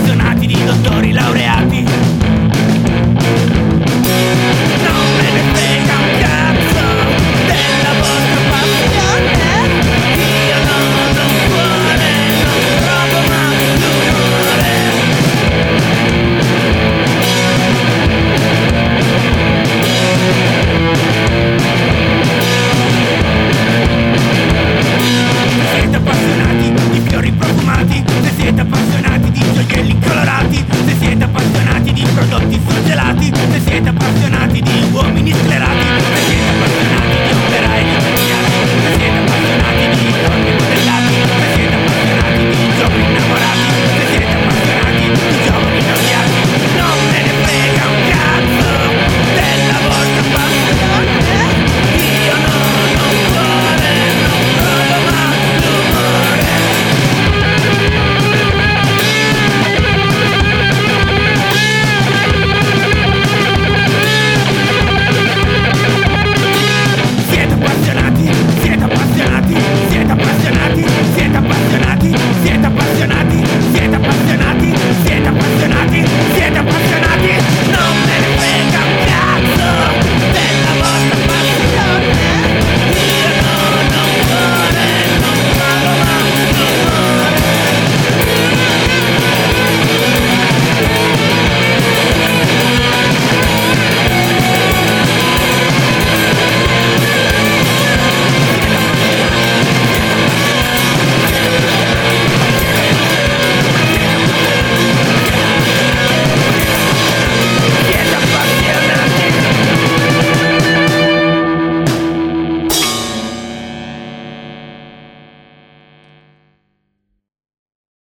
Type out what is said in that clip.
appassionati di dottori laureati. Non me ne frega un cazzo della vostra passione. Io non ho un cuore, non provo mai l'umore. Se siete appassionati di fiori profumati, se siete appassionati di gioielli colorati, se siete appassionati di prodotti surgelati, se siete appassionati di uomini sclerati, se siete appassionati di operai licenziati, se siete appassionati di donne